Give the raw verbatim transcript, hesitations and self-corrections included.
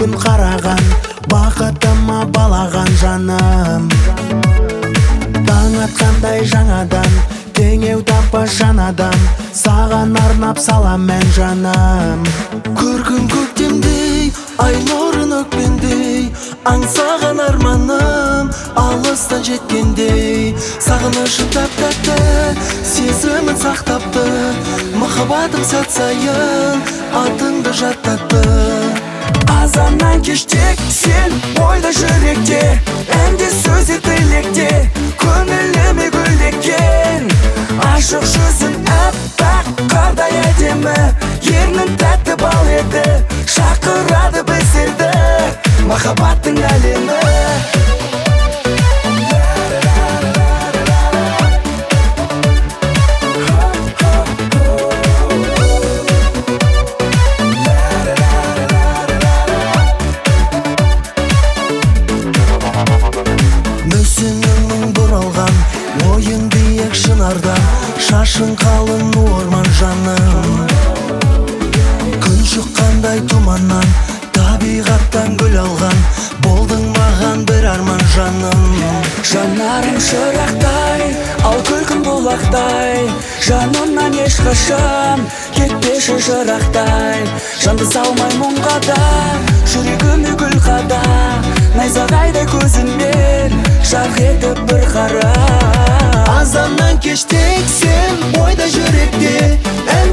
күн қараған, бақытыма балаған жаным. Таң атқандай жаңадан, теңеу таппас жан адам, саған арнап салам мен жаным. Көркін көктемдей, ай нұрын өкпендей, аңсаған арманым алыстан жеткендей. Сағынышым тәп-тәтті, сезімін сақтапты, махаббатым сәт сайын атыңды жаттатты. Азаннан кештек, сен ойда жүректе, әнде сөзі тілекте, көңіліме гүлдеген. Ашық жүзін әппақ қардай әдемі, ернің тәтті бал еді, шақырады біздерді махаббаттың әлемі. Мүсініңнің бұралған, ойын биік шынардан, шашын қалың орман жаным. Күн шыққандай тұманнан, табиғаттан гүл алған, болдың маған бір арман жаным. Жанарың шырақтай, ал күлкін бұлақтай, жанымнан ешқашан кетпеші жырақтай. Жанды салмай мұңға да, жүрегіме гүл қада, найзағайдай көзіңмен жарқ етіп бір қара. Азаннан кештек, сен ойда жүректе, ән